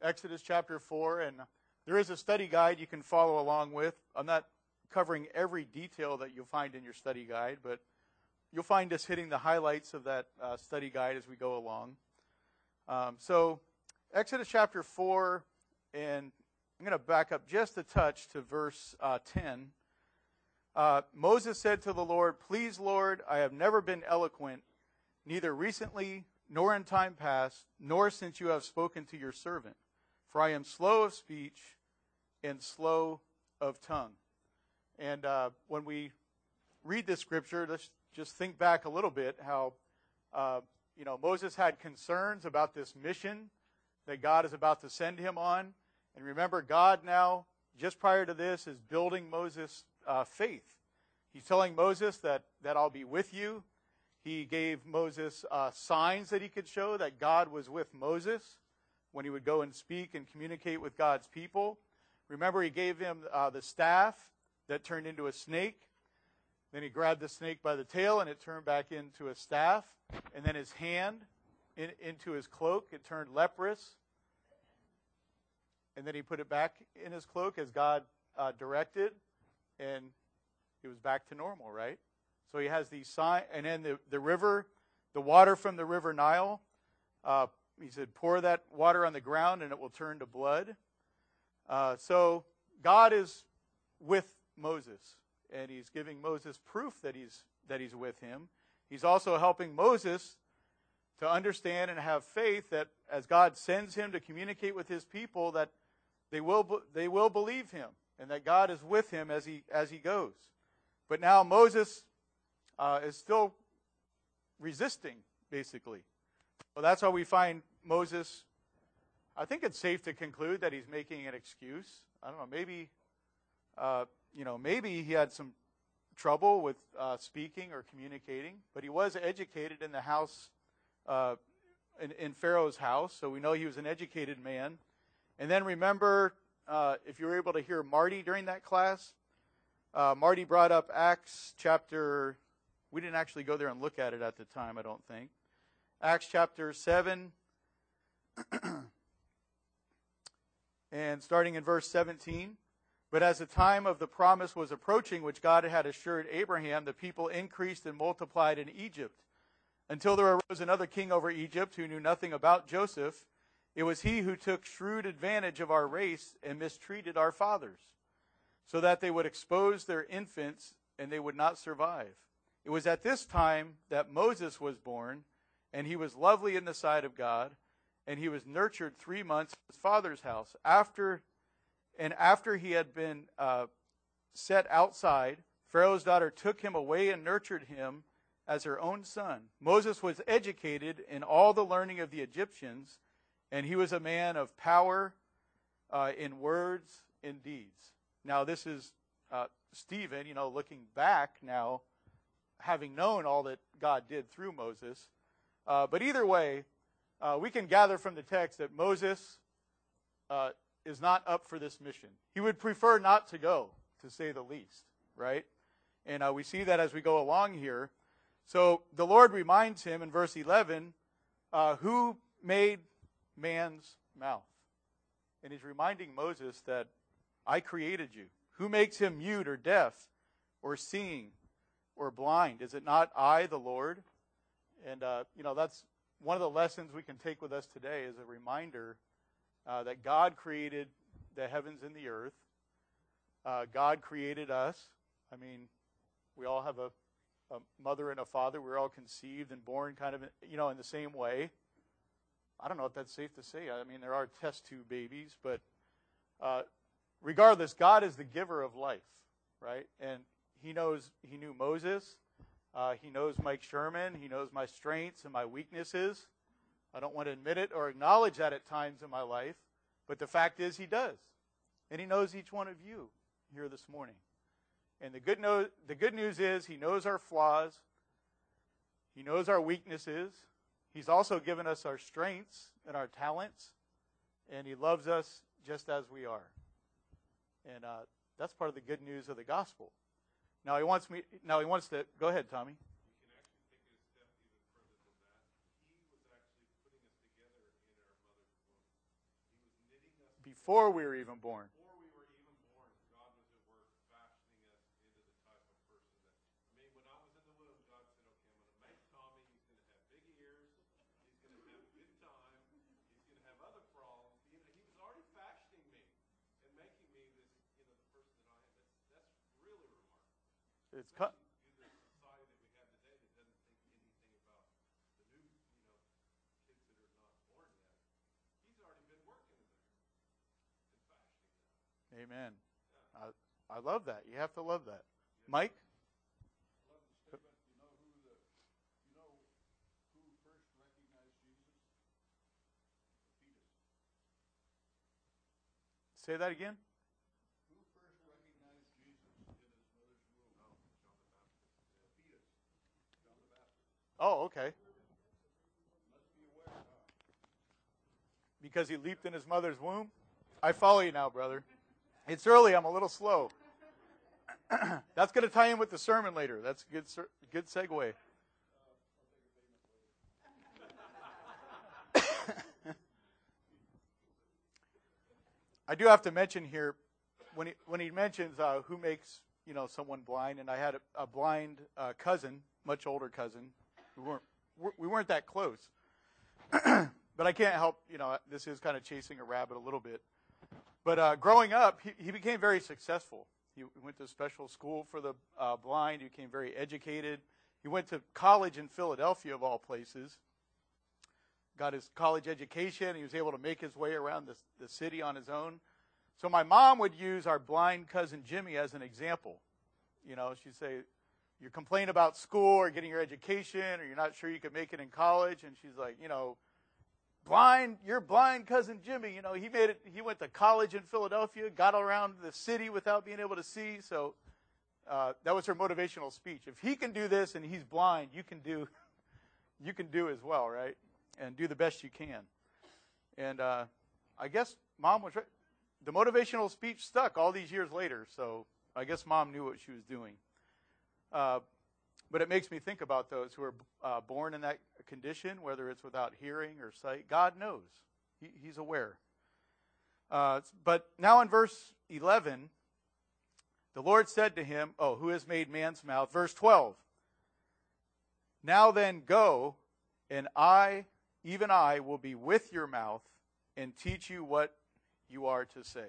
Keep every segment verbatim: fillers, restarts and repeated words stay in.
Exodus chapter four, and there is a study guide you can follow along with. I'm not covering every detail that you'll find in your study guide, but you'll find us hitting the highlights of that uh, study guide as we go along. Um, so, Exodus chapter four, and I'm going to back up just a touch to verse uh, ten. Uh, Moses said to the Lord, "Please, Lord, I have never been eloquent, neither recently nor in time past, nor since you have spoken to your servant. For I am slow of speech and slow of tongue." And uh, when we read this scripture, let's just think back a little bit how, uh, you know, Moses had concerns about this mission that God is about to send him on. And remember, God now, just prior to this, is building Moses' uh, faith. He's telling Moses that, that I'll be with you. He gave Moses uh, signs that he could show that God was with Moses when he would go and speak and communicate with God's people. Remember, he gave him uh, the staff that turned into a snake. Then he grabbed the snake by the tail and it turned back into a staff. And then his hand in, into his cloak, it turned leprous. And then he put it back in his cloak as God uh, directed, and it was back to normal, right? So he has these signs, and then the, the river, the water from the river Nile, uh, he said, pour that water on the ground and it will turn to blood. Uh, so God is with Moses, and he's giving Moses proof that he's that he's with him. He's also helping Moses to understand and have faith that as God sends him to communicate with his people, that they will they will believe him, and that God is with him as he as he goes. But now Moses uh, is still resisting, basically. Well, that's how we find Moses. I think it's safe to conclude that he's making an excuse. I don't know, maybe, uh, you know, maybe he had some trouble with uh, speaking or communicating, but he was educated in the house, uh, in, in Pharaoh's house, so we know he was an educated man. And then remember, uh, if you were able to hear Marty during that class, uh, Marty brought up Acts chapter, we didn't actually go there and look at it at the time, I don't think. Acts chapter seven, and starting in verse seventeen. But as the time of the promise was approaching, which God had assured Abraham, the people increased and multiplied in Egypt, until there arose another king over Egypt who knew nothing about Joseph. It was he who took shrewd advantage of our race and mistreated our fathers, so that they would expose their infants and they would not survive. It was at this time that Moses was born, and he was lovely in the sight of God, and he was nurtured three months in his father's house. After and after he had been uh, set outside, Pharaoh's daughter took him away and nurtured him as her own son. Moses was educated in all the learning of the Egyptians, and he was a man of power uh, in words and deeds. Now, this is uh, Stephen, you know, looking back now, having known all that God did through Moses. Uh, but either way, uh, we can gather from the text that Moses uh, is not up for this mission. He would prefer not to go, to say the least, right? And uh, we see that as we go along here. So the Lord reminds him in verse eleven, uh, who made man's mouth? And he's reminding Moses that I created you. Who makes him mute or deaf or seeing or blind? Is it not I, the Lord? And, uh, you know, that's one of the lessons we can take with us today, is a reminder uh, that God created the heavens and the earth. Uh, God created us. I mean, we all have a, a mother and a father. We're all conceived and born kind of, you know, in the same way. I don't know if that's safe to say. I mean, there are test tube babies, but uh, regardless, God is the giver of life, right? And he knows, he knew Moses. Uh, he knows Mike Sherman. He knows my strengths and my weaknesses. I don't want to admit it or acknowledge that at times in my life, but the fact is he does. And he knows each one of you here this morning. And the good, no- the good news is he knows our flaws. He knows our weaknesses. He's also given us our strengths and our talents. And he loves us just as we are. And uh, that's part of the good news of the gospel. Now he wants me. Now he wants to go ahead, Tommy. You can actually take it a step even further than that. He was actually putting us together in our mother's womb. He was knitting before we were even born. Before we were even born, God was at work fashioning us into the type of person that, I mean, when I was in the womb, God said, okay, I'm going to make Tommy. He's going to have big ears. He's going to have a good time. He's going to have other problems. You know, he was already fashioning me and making me this, you know, the person that I am. That's, that's really remarkable. It's cut. In the society that we have today that doesn't think anything about the new, you know, kids that are not born yet. He's already been working in there and fashioning them. Amen. I, I love that. You have to love that. Mike? I love the statement. You know who the you know who first recognized Jesus? The fetus. Say that again? Who first recognized Jesus in his mother's womb? Oh, John the Baptist. The fetus. John the Baptist. Oh, okay. Must be aware, huh? Because he leaped in his mother's womb? I follow you now, brother. It's early. I'm a little slow. That's going to tie in with the sermon later. That's a good, good segue. I do have to mention here, when he when he mentions uh, who makes you know someone blind, and I had a, a blind uh, cousin, much older cousin. We weren't we weren't that close, but I can't help. You know, this is kind of chasing a rabbit a little bit. But uh, growing up, he, he became very successful. He went to special school for the uh, blind. He became very educated. He went to college in Philadelphia, of all places. Got his college education. He was able to make his way around the, the city on his own. So my mom would use our blind cousin Jimmy as an example. You know, she'd say, you're complaining about school or getting your education, or you're not sure you could make it in college. And she's like, you know, blind, your blind cousin Jimmy, you know, he made it, he went to college in Philadelphia, got around the city without being able to see. So uh, that was her motivational speech. If he can do this and he's blind, you can do, you can do as well, right? And do the best you can. And uh, I guess mom was right. The motivational speech stuck all these years later, so I guess mom knew what she was doing. Uh, but it makes me think about those who are uh, born in that condition, whether it's without hearing or sight. God knows. He, he's aware. Uh, but now in verse eleven, the Lord said to him, oh, who has made man's mouth? Verse twelve. Now then go, and I, even I, will be with your mouth and teach you what you are to say.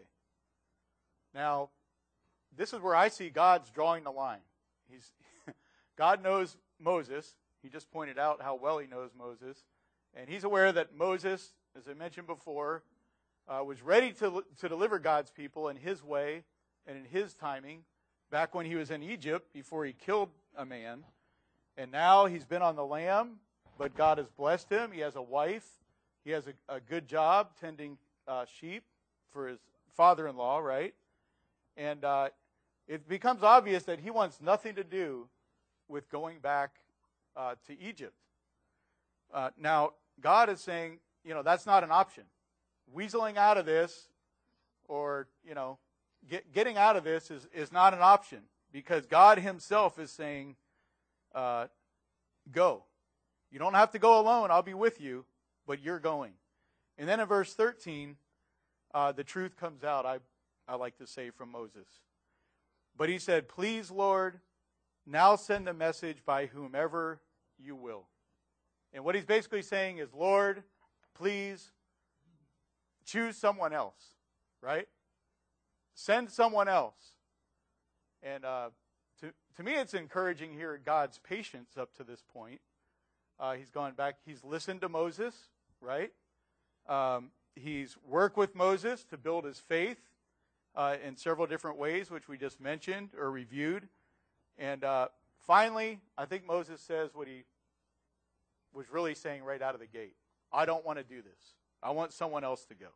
Now, this is where I see God's drawing the line. He's God knows Moses. He just pointed out how well he knows Moses. And he's aware that Moses, as I mentioned before, uh, was ready to, to deliver God's people in his way and in his timing back when he was in Egypt before he killed a man. And now he's been on the lam, but God has blessed him. He has a wife. He has a, a good job tending uh, sheep for his father-in-law, right? And uh, it becomes obvious that he wants nothing to do with going back uh, to Egypt. Uh, now, God is saying, you know, that's not an option. Weaseling out of this or, you know, get, getting out of this is, is not an option because God himself is saying, uh, go. You don't have to go alone. I'll be with you, but you're going. And then in verse thirteen, uh, the truth comes out, I, I like to say, from Moses. But he said, please, Lord, now send the message by whomever you will. And what he's basically saying is, Lord, please choose someone else, right? Send someone else. And uh, to, to me, it's encouraging here God's patience up to this point. Uh, he's gone back. He's listened to Moses, right? Um, he's worked with Moses to build his faith uh, in several different ways, which we just mentioned or reviewed. And uh, finally, I think Moses says what he was really saying right out of the gate. I don't want to do this. I want someone else to go.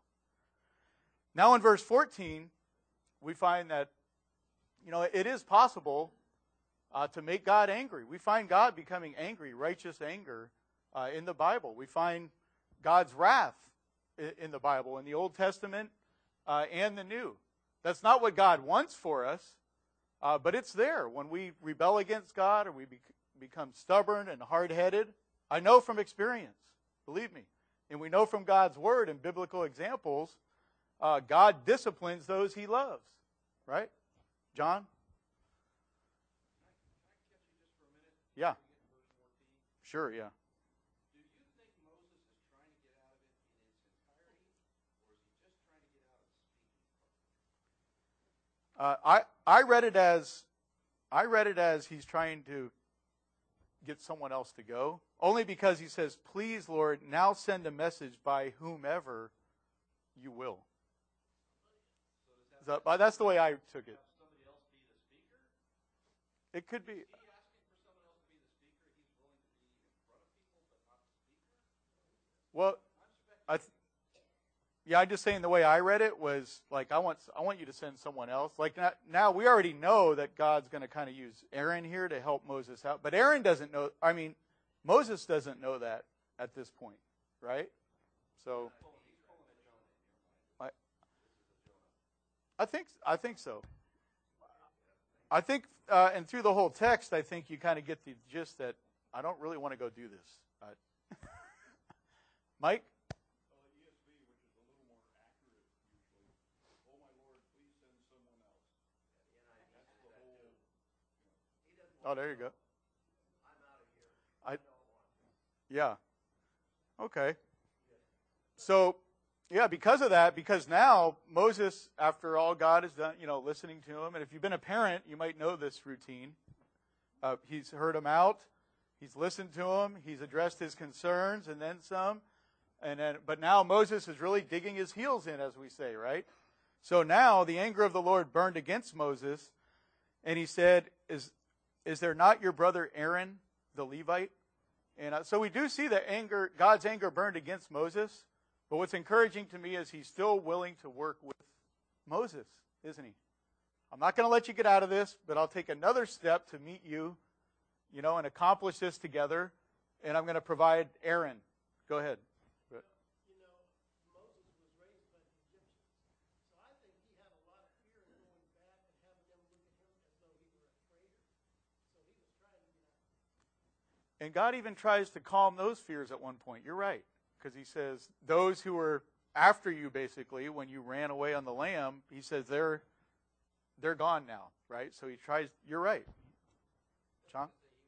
Now in verse fourteen, we find that, you know, it is possible uh, to make God angry. We find God becoming angry, righteous anger uh, in the Bible. We find God's wrath in, in the Bible, in the Old Testament uh, and the New. That's not what God wants for us, uh, but it's there. When we rebel against God or we be- become stubborn and hard-headed, I know from experience, believe me, and we know from God's Word and biblical examples uh, God disciplines those he loves. Right? John? Yeah. Sure, yeah. Do you think Moses is trying to get out of it in its entirety, or is he just trying to get out of the speaking part? Uh, I I read it as I read it as he's trying to get someone else to go, only because he says, "Please, Lord, now send a message by whomever you will." So that, that's the way I took it. Somebody else be the speaker? It could be. Is he asking for someone else to be the speaker? He's willing to be in front of people, but not the speaker? Well, I th- yeah, I'm just saying the way I read it was like I want I want you to send someone else. Like now, now we already know that God's going to kind of use Aaron here to help Moses out, but Aaron doesn't know. I mean, Moses doesn't know that at this point, right? So, I, I think I think so. I think, uh, and through the whole text, I think you kind of get the gist that I don't really want to go do this. Uh, Mike? Well, the E S V, which is a little more accurate usually, oh my Lord, please send someone else. That's the whole, Oh, there you go. I, yeah. Okay. So, yeah, because of that, because now Moses, after all God has done, you know, listening to him, and if you've been a parent, you might know this routine. Uh, he's heard him out, he's listened to him, he's addressed his concerns, and then some. And then, but now Moses is really digging his heels in, as we say, right? So now the anger of the Lord burned against Moses, and he said, "Is is there not your brother Aaron, the Levite?" And uh, so we do see that anger, God's anger burned against Moses. But what's encouraging to me is he's still willing to work with Moses, isn't he? I'm not going to let you get out of this, but I'll take another step to meet you, you know, and accomplish this together. And I'm going to provide Aaron. Go ahead. You know, Moses was raised by the Egyptians. So I think he had a lot of fear in going back and having them look at him as though he were a traitor. So he was trying to get out. And God even tries to calm those fears at one point. You're right. Because he says, those who were after you, basically, when you ran away on the lamb, he says, they're they're gone now, right? So he tries, you're right. John?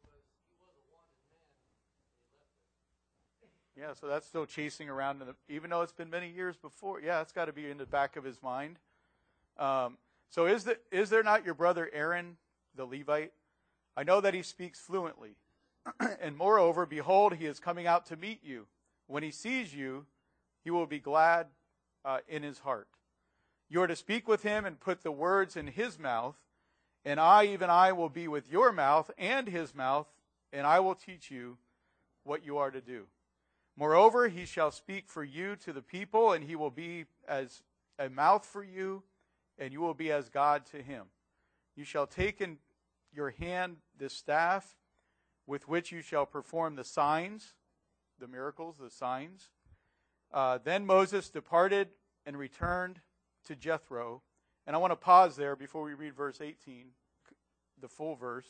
Yeah, so that's still chasing around, in the, even though it's been many years before. Yeah, it's got to be in the back of his mind. Um, so is, the, is there not your brother Aaron, the Levite? I know that he speaks fluently. And moreover, behold, he is coming out to meet you. When he sees you, he will be glad uh, in his heart. You are to speak with him and put the words in his mouth, and I, even I, will be with your mouth and his mouth, and I will teach you what you are to do. Moreover, he shall speak for you to the people, and he will be as a mouth for you, and you will be as God to him. You shall take in your hand this staff, with which you shall perform the signs, the miracles, the signs. Uh, then Moses departed and returned to Jethro. And I want to pause there before we read verse eighteen, the full verse.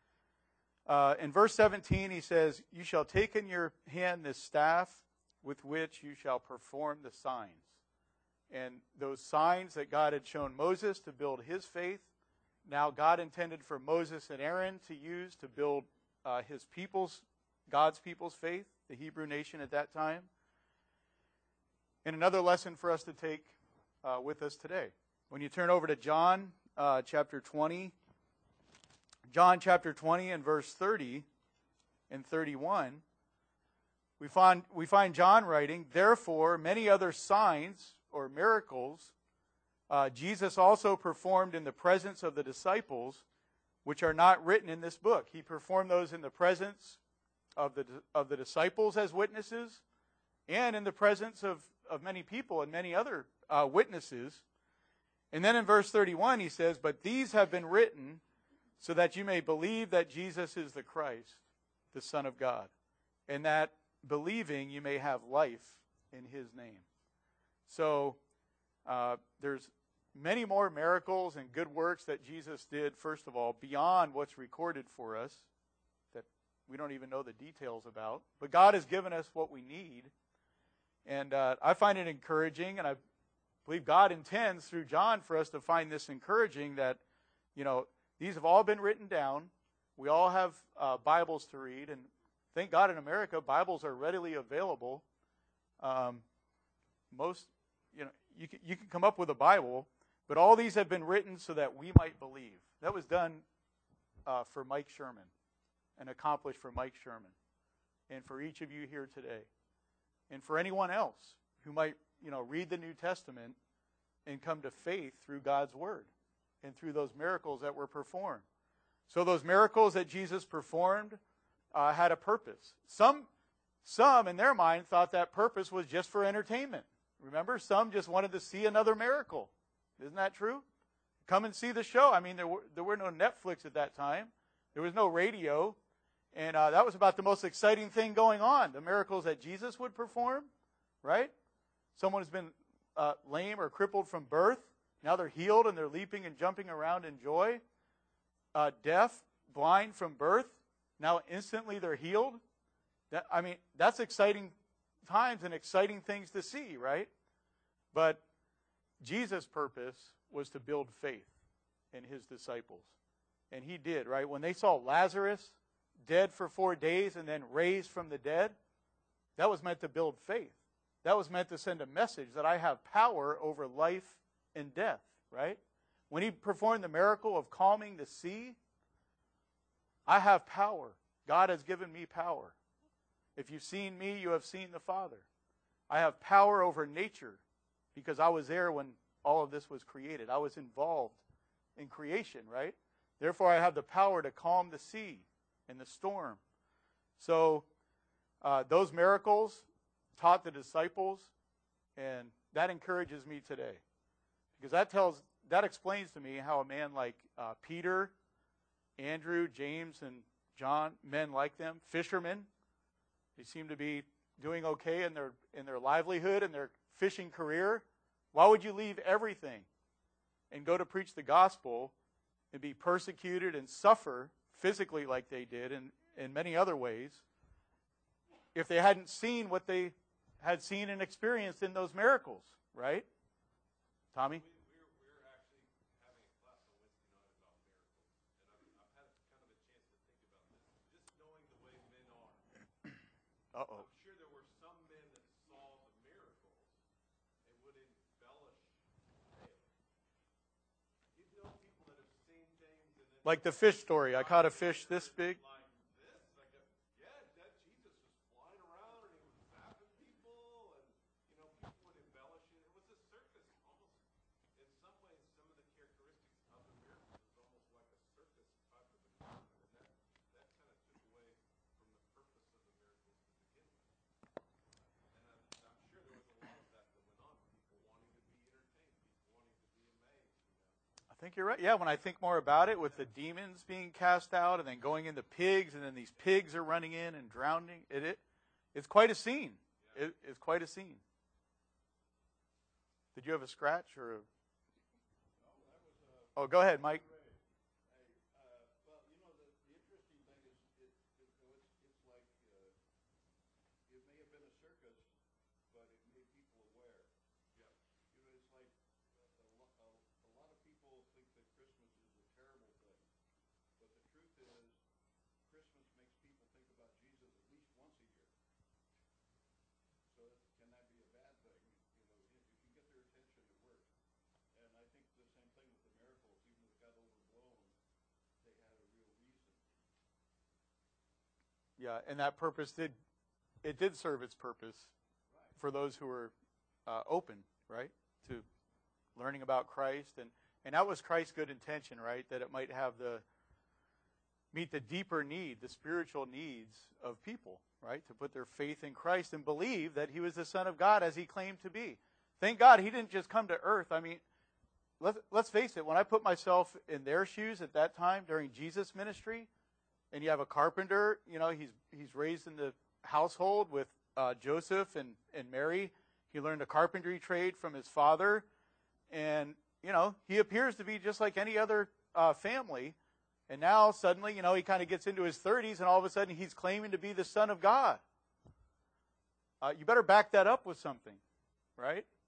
Uh, in verse seventeen, he says, you shall take in your hand this staff with which you shall perform the signs. And those signs that God had shown Moses to build his faith, now God intended for Moses and Aaron to use to build uh, his people's, God's people's faith, the Hebrew nation at that time. And another lesson for us to take uh, with us today. When you turn over to John uh, chapter twenty, John chapter twenty and verse thirty and thirty-one, we find, we find John writing, therefore many other signs or miracles uh, Jesus also performed in the presence of the disciples, which are not written in this book. He performed those in the presence of the of the disciples as witnesses, and in the presence of, of many people and many other uh, witnesses. And then in verse thirty-one he says, but these have been written so that you may believe that Jesus is the Christ, the Son of God, and that believing you may have life in his name. So uh, there's many more miracles and good works that Jesus did, first of all, beyond what's recorded for us, that we don't even know the details about. But God has given us what we need. And uh, I find it encouraging, and I believe God intends through John for us to find this encouraging that, you know, these have all been written down. We all have uh, Bibles to read, and thank God in America, Bibles are readily available. Um, most, you know, you can, you can come up with a Bible, but all these have been written so that we might believe. That was done uh, for Mike Sherman and accomplished for Mike Sherman and for each of you here today and for anyone else who might, you know, read the New Testament and come to faith through God's Word and through those miracles that were performed. So those miracles that Jesus performed uh, had a purpose. Some, some in their mind thought that purpose was just for entertainment. Remember, some just wanted to see another miracle. Isn't that true? Come and see the show. I mean, there were, there were no Netflix at that time. There was no radio. And uh, that was about the most exciting thing going on, the miracles that Jesus would perform, right? Someone has been uh, lame or crippled from birth. Now they're healed and they're leaping and jumping around in joy. Uh, deaf, blind from birth. Now instantly they're healed. That, I mean, that's exciting times and exciting things to see, right? But Jesus' purpose was to build faith in his disciples. And he did, right? When they saw Lazarus dead for four days and then raised from the dead, that was meant to build faith. That was meant to send a message that I have power over life and death, right? When he performed the miracle of calming the sea, I have power. God has given me power. If you've seen me, you have seen the Father. I have power over nature because I was there when all of this was created. I was involved in creation, right? Therefore, I have the power to calm the sea and the storm. So uh, those miracles taught the disciples, and that encourages me today. Because that tells, that explains to me how a man like uh, Peter, Andrew, James, and John, men like them, fishermen, they seem to be doing okay in their in their livelihood and their fishing career. Why would you leave everything and go to preach the gospel and be persecuted and suffer physically like they did and in many other ways if they hadn't seen what they had seen and experienced in those miracles, right? Tommy? We, we're, we're actually having a class on Wednesday night about miracles. And I've, I've had kind of a chance to think about this. Just knowing the way men are. Uh-oh. I'm sure there were some men that saw the miracles and would embellish tales. You know people that have seen things and then... Like the fish story. I caught a fish this big. Like this, like a, yeah, that Jesus was flying around and he was zapping people and, you know, people would embellish it. It was a circus, almost, in some ways, some of the characteristics of the miracles is almost like a circus type of environment. And that, that kind of took away from the purpose of the miracles to begin with. And I'm, I'm sure there was a lot of that that went on. People wanting to be entertained, people wanting to be amazed, you know. I think you're right. Yeah, when I think more about it, with the demons being cast out and then going into pigs, and then these pigs are running in and drowning, it, it it's quite a scene. It, it's quite a scene. Did you have a scratch or? A... Oh, go ahead, Mike. Well, you know, the, the interesting thing is, it, it, it's, it's like, uh, it may have been a circus, but it made people aware. Yeah. You know, it's like, a, a, a lot of people think that Christmas is a terrible thing, but the truth is, Christmas makes people think about Jesus at least once a year. So can that be a bad thing? You know, if you can get their attention, it works. And I think the same thing with the miracles, even if it got overblown, they had a real reason. Yeah, and that purpose did, it did serve its purpose Right. for those who were uh, open, right, to learning about Christ. And, and that was Christ's good intention, right, that it might have the, meet the deeper need, the spiritual needs of people, right, to put their faith in Christ and believe that he was the Son of God as he claimed to be. Thank God he didn't just come to earth. I mean, let's, let's face it, when I put myself in their shoes at that time during Jesus' ministry, and you have a carpenter, you know, he's he's raised in the household with uh, Joseph and, and Mary. He learned a carpentry trade from his father. And, you know, he appears to be just like any other uh, family. And now suddenly, you know, he kind of gets into his thirties and all of a sudden he's claiming to be the Son of God. Uh, you better back that up with something, right?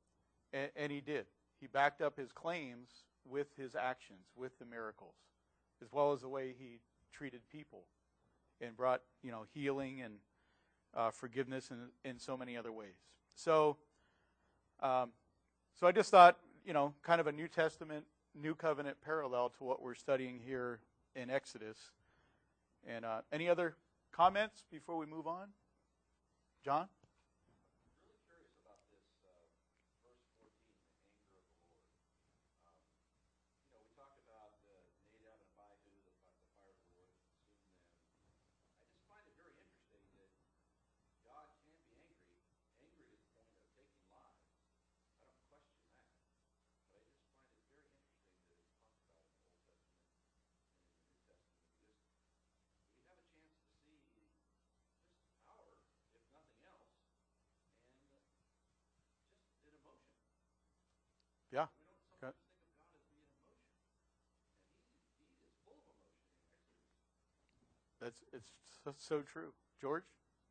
And, and he did. He backed up his claims with his actions, with the miracles, as well as the way he treated people and brought, you know, healing and uh, forgiveness in, in so many other ways. So, um, so I just thought, you know, kind of a New Testament, New Covenant parallel to what we're studying here in Exodus. And uh, any other comments before we move on? John? Really curious about this uh, verse fourteen, the anger of the Lord. Um, you know, we talked about uh, Nadab and Abihu, the, fi- the fire of the Lord consumed them. I just find it very interesting that God can be angry, angry to the point of taking lives. I don't question that, but I just find it very interesting that it's talked about in the Old Testament and in the New Testament. Just we have a chance to see just power, if nothing else, and uh, just an emotion. Yeah. We don't Okay. sometimes think of God as being emotion, and he he is full of emotion in Exodus. That's it's so, so true. George?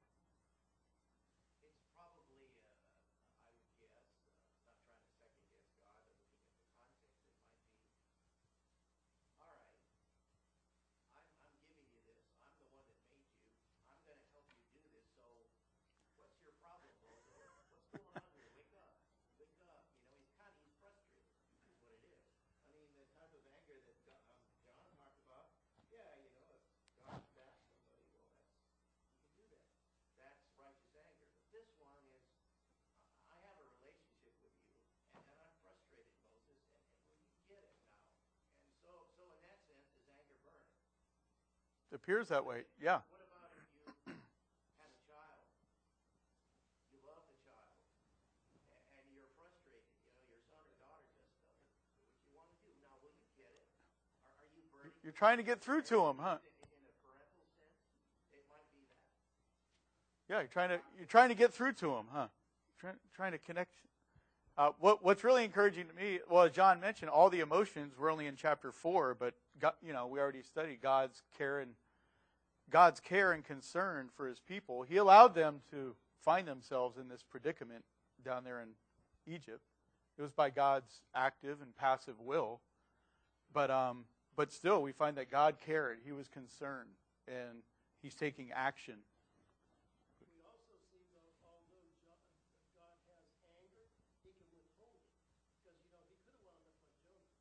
It's probably, uh, I would guess, uh, not trying to second guess God, but looking at the context, it might be, all right, I'm, I'm giving you this. I'm the one that made you. I'm going to help you do this. So what's your problem, Moses? What's going on here? Wake up. Wake up. You know, he's kind of, he's frustrated, is what it is. I mean, the type of anger that God, um, John talked about, yeah, you know, if God backs somebody, well, that's, you can do that. That's righteous anger. But this one is, I have a relationship with you, and, and I'm frustrated, Moses, and, and will you get it now? And so, so in that sense, is anger burning? It appears that way. Yeah. What about if you had a child? You love the child, and, and you're frustrated. You know, your son or daughter just doesn't do what you want to do. Now, will you get it? Are, are you burning? You're trying to get through to him, huh? In, in a parental sense, it might be that. Yeah, you're trying to you're trying to get through to him, huh? Trying trying to connect. Uh, what what's really encouraging to me, well, as John mentioned, all the emotions were only in chapter four, but God, you know, we already studied God's care and God's care and concern for His people. He allowed them to find themselves in this predicament down there in Egypt. It was by God's active and passive will, but um, but still, we find that God cared. He was concerned, and He's taking action. We also see, though, although Jo- God has anger, he can withhold it. Because, you know, he could have wound up like Jonah.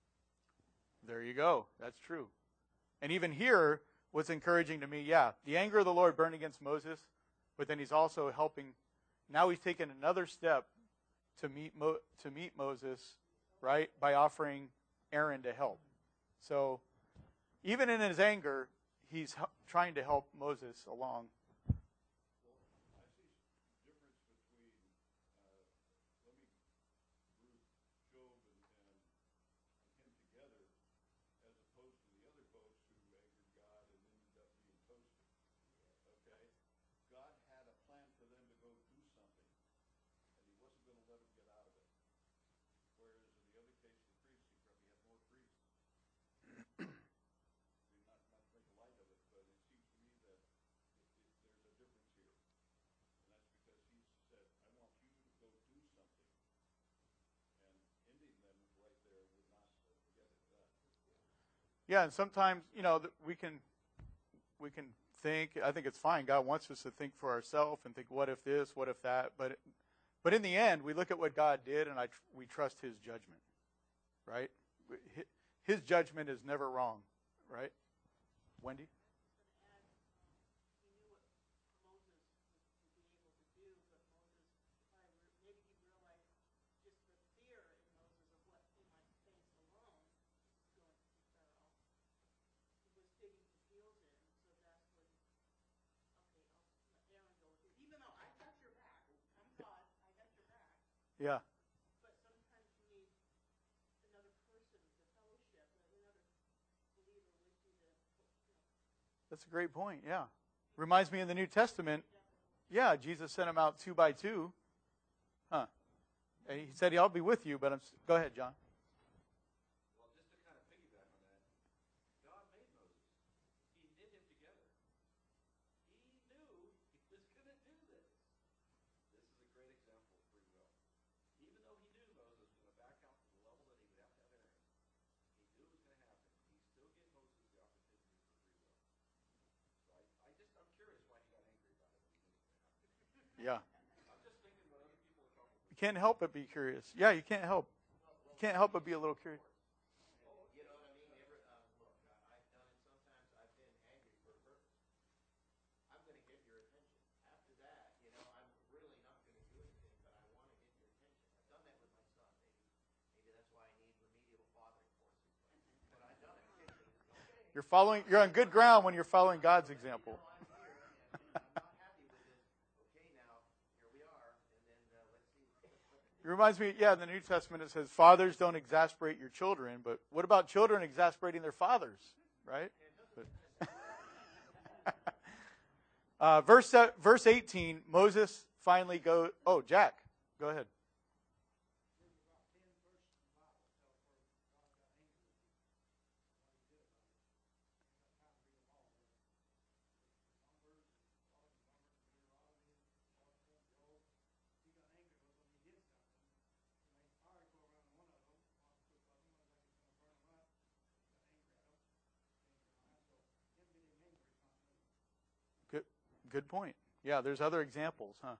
There you go. That's true. And even here, what's encouraging to me, yeah, the anger of the Lord burned against Moses, but then He's also helping. Now He's taken another step to meet Mo, to meet Moses, right, by offering Aaron to help. So even in his anger, He's hel- trying to help Moses along. Well, I see s- difference between, uh, let me group Job and, and, and him together as opposed to the other folks who angered God and ended up being toasted. Okay? God had a plan for them to go do something, and He wasn't going to let them get out of it. Whereas in the other case, the priests, He probably had more priests. I mean, not, not to make light of it, but it seems to me that it, it, there's a difference here. And that's because He said, I want you to go do something. And ending them right there would not uh, get it done. Yeah, and sometimes, you know, th- we can we can think. I think it's fine. God wants us to think for ourselves and think, what if this, what if that? But but in the end, we look at what God did, and I tr- we trust His judgment, right? Hi- His judgment is never wrong, right? Wendy? Yeah. But sometimes you need another person to fellowship, another believer with you to, you know. That's a great point, yeah. Reminds me in the New Testament, yeah, Jesus sent them out two by two. Huh. And He said, I'll be with you, but I'm... s- Go ahead, John. Well, just to kind of piggyback on that, God made Moses. He knit him together. He knew He was going to do this. This is a great example of free will. Even though He knew Yeah. You can't help but be curious. Yeah, you can't help. You can't help but be a little curious. You know what I mean? Every, uh, look, I, I've done it sometimes. I've been angry for a purpose. I'm going to get your attention. After that, you know, I'm really not going to do anything, but I want to get your attention. I've done that with my son. Maybe, maybe that's why I need remedial fathering courses. But, but I've done it. Okay. You're following. You're on good ground when you're following God's example. I'm here, and I'm not happy with this. Okay, now, here we are, and then uh, let's see. It reminds me, yeah, in the New Testament it says, fathers don't exasperate your children, but what about children exasperating their fathers, right? But, uh, verse, verse eighteen, Moses finally goes, oh, Jack, go ahead. Good, good point. Yeah, there's other examples, huh?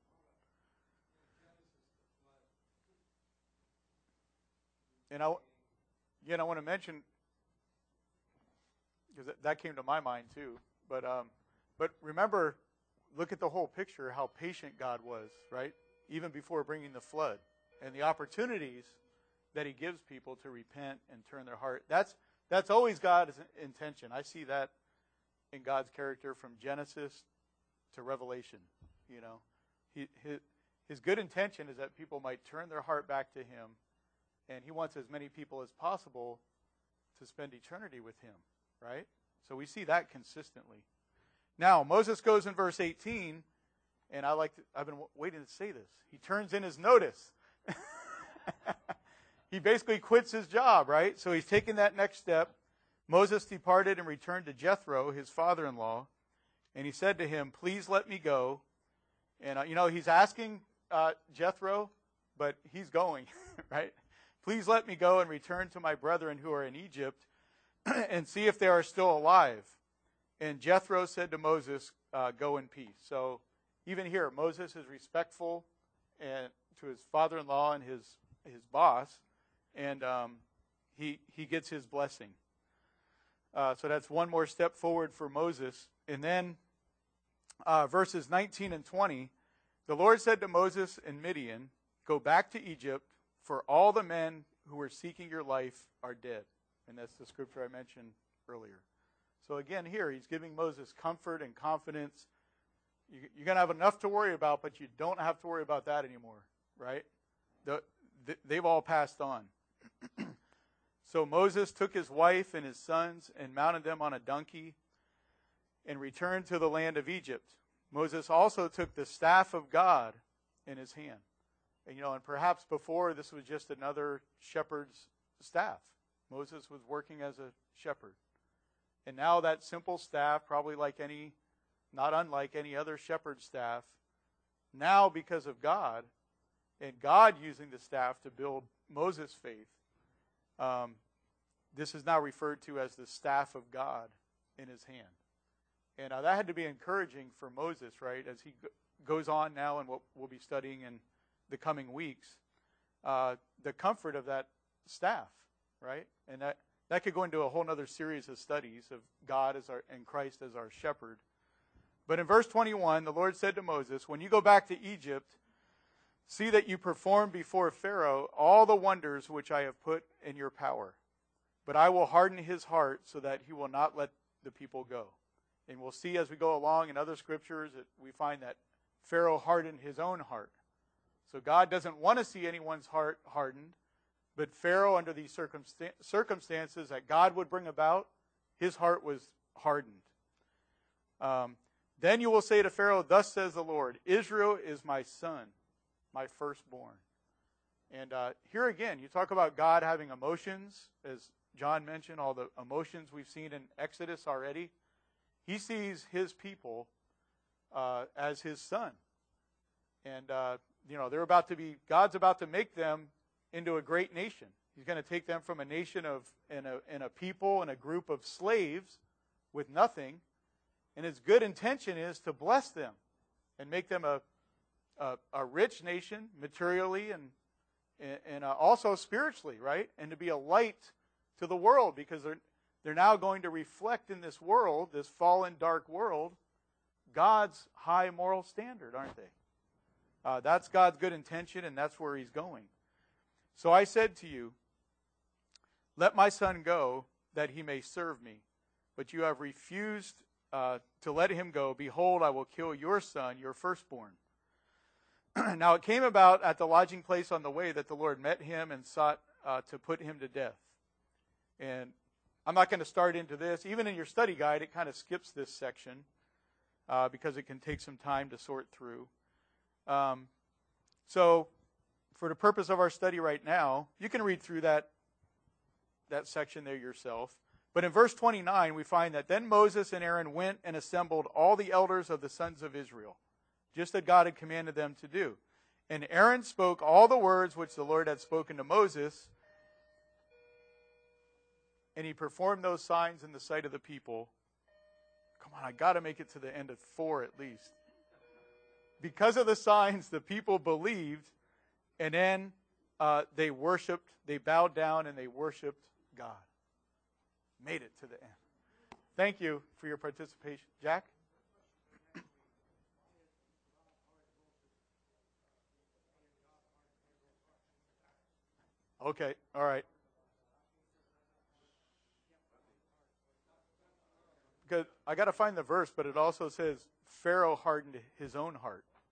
And I, again, I want to mention, because that, that came to my mind too. But um, but remember, look at the whole picture, how patient God was, right? Even before bringing the flood, and the opportunities that He gives people to repent and turn their heart. That's that's always God's intention. I see that in God's character from Genesis to Revelation. You know, he, his, his good intention is that people might turn their heart back to Him, and He wants as many people as possible to spend eternity with Him, right? So we see that consistently. Now, Moses goes in verse eighteen, and I like to, I've been waiting to say this. He turns in his notice. He basically quits his job, right? So he's taking that next step. Moses departed and returned to Jethro, his father-in-law, and he said to him, please let me go. And, uh, you know, he's asking uh, Jethro, but he's going, right? Please let me go and return to my brethren who are in Egypt and see if they are still alive. And Jethro said to Moses, uh, go in peace. So even here, Moses is respectful and to his father-in-law and his, his boss, and um, he, he gets his blessing. Uh, so that's one more step forward for Moses. And then uh, verses nineteen and twenty, the Lord said to Moses in Midian, go back to Egypt, for all the men who were seeking your life are dead. And that's the scripture I mentioned earlier. So again, here, he's giving Moses comfort and confidence. You, you're going to have enough to worry about, but you don't have to worry about that anymore, right? The, the, they've all passed on. So Moses took his wife and his sons and mounted them on a donkey and returned to the land of Egypt. Moses also took the staff of God in his hand. And, you know, and perhaps before this was just another shepherd's staff. Moses was working as a shepherd. And now that simple staff, probably like any, not unlike any other shepherd's staff, now because of God, and God using the staff to build Moses' faith, um, this is now referred to as the staff of God in his hand. And uh, that had to be encouraging for Moses, right, as he go- goes on now in what we'll be studying in the coming weeks, uh, the comfort of that staff, right? And that, that could go into a whole other series of studies of God as our and Christ as our shepherd. But in verse twenty-one, the Lord said to Moses, when you go back to Egypt, see that you perform before Pharaoh all the wonders which I have put in your power. But I will harden his heart so that he will not let the people go. And we'll see as we go along in other scriptures that we find that Pharaoh hardened his own heart. So God doesn't want to see anyone's heart hardened, but Pharaoh, under these circumstan- circumstances that God would bring about, his heart was hardened. Um, then you will say to Pharaoh, thus says the Lord, Israel is my son, my firstborn. And uh, here again, you talk about God having emotions, as John mentioned, all the emotions we've seen in Exodus already. He sees his people uh, as his son. And, uh, you know, they're about to be, God's about to make them into a great nation. He's going to take them from a nation of, and a, and a people and a group of slaves with nothing. And his good intention is to bless them and make them a, a, a rich nation materially and and, and uh, also spiritually, right? And to be a light to the world, because they're they're now going to reflect in this world, this fallen, dark world, God's high moral standard, aren't they? Uh, that's God's good intention, and that's where he's going. So I said to you, let my son go, that he may serve me. But you have refused uh, to let him go. Behold, I will kill your son, your firstborn. Now it came about at the lodging place on the way that the Lord met him and sought uh, to put him to death. And I'm not going to start into this. Even in your study guide, it kind of skips this section uh, because it can take some time to sort through. Um, so for the purpose of our study right now, you can read through that, that section there yourself. But in verse twenty-nine, we find that then Moses and Aaron went and assembled all the elders of the sons of Israel, just as God had commanded them to do. And Aaron spoke all the words which the Lord had spoken to Moses, and he performed those signs in the sight of the people. Come on, I got to make it to the end of four at least. Because of the signs, the people believed, and then uh, they worshiped, they bowed down, and they worshiped God. Made it to the end. Thank you for your participation. Jack? Okay, all right. Because I got to find the verse, but it also says Pharaoh hardened his own heart.